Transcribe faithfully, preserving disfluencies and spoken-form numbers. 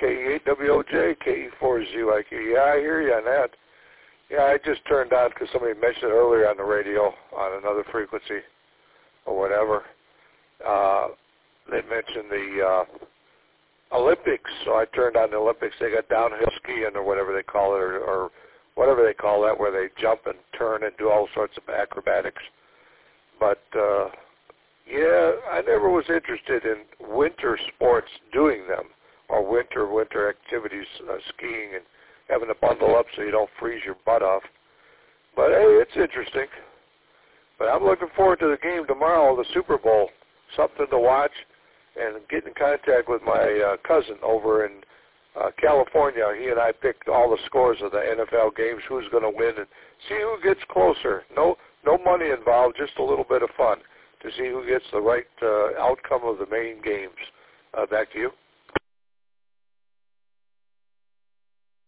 K E eight W O J, K E four Z Y Q. Yeah, I hear you on that. Yeah, I just turned on because somebody mentioned it earlier on the radio on another frequency or whatever. Uh, they mentioned the uh, Olympics, so I turned on the Olympics. They got downhill skiing or whatever they call it, or, or whatever they call that, where they jump and turn and do all sorts of acrobatics. But, uh, yeah, I never was interested in winter sports doing them, or winter, winter activities, uh, skiing and having to bundle up so you don't freeze your butt off. But, hey, it's interesting. But I'm looking forward to the game tomorrow, the Super Bowl, something to watch, and get in contact with my uh, cousin over in uh, California. He and I picked all the scores of the N F L games, who's going to win, and see who gets closer. No no money involved, just a little bit of fun to see who gets the right uh, outcome of the main games. Uh, back to you.